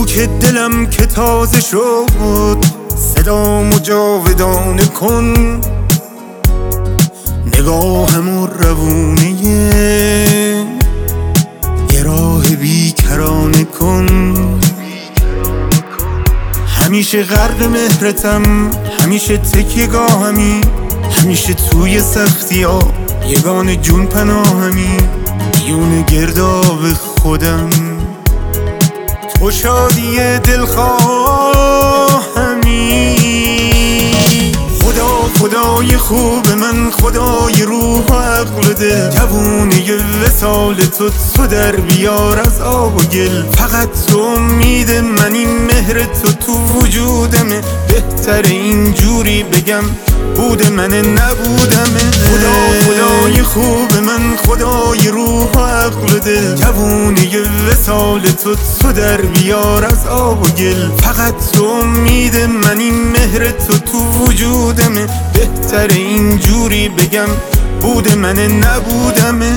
که دلم که تازه شد صدامو جاودانه کن، نگاهم و روونه یه راه بیکرانه کن. همیشه غرق مهرتم، همیشه تکیه‌گاهمی، همیشه توی سختی ها یگانه جون پناهمی، دیون گرداب خودم تو شادی دلخواهمی. خدای خوب من، خدای روح و عقل ده، جوونه وصال تو در بیار از آب و گل. فقط تو امید من، این مهر تو وجودمه، بهتر اینجوری بگم بود من نبودمه. خدای خوب من، خدای روح و عقل ده، جوونه وصال تو در بیار از آب و گل. فقط تو امید من، این مهر تو وجودمه، بهتر اینجوری بگم بود من نبودمه.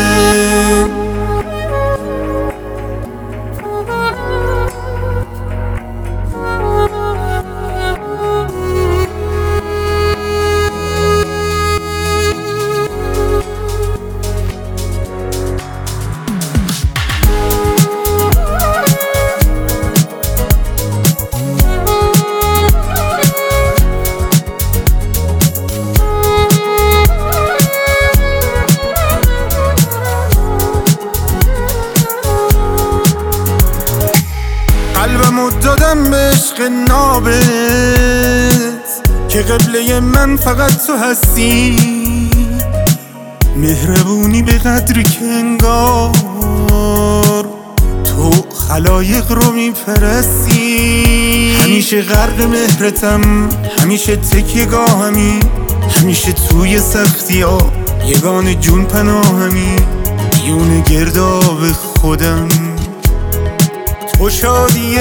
قلبمو دادم به عشق نابت که قبله من فقط تو هستی. مهربونی به قدری که انگار تو خلایق رو میپرستی. همیشه غرق مهرتم، همیشه تکیه‌گاهمی، همیشه توی سختی ها یگانه جون پناهمی، دیون گرداب خودم تو شادی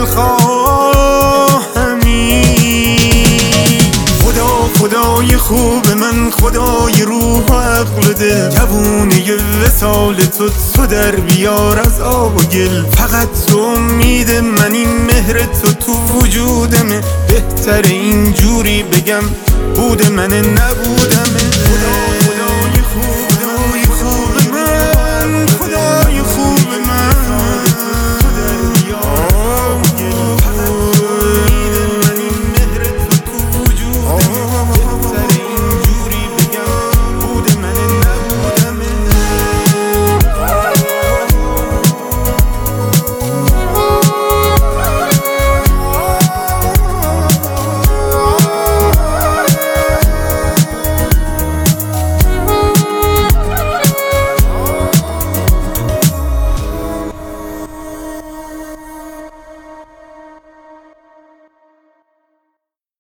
دلخواهمی. خدای خوب من، خدای روح و عقل ده، جوونه وصال تو در بیار از آب و گل. فقط تو امید من، این مهر تو وجودمه، بهتر اینجوری بگم بود من نبودم.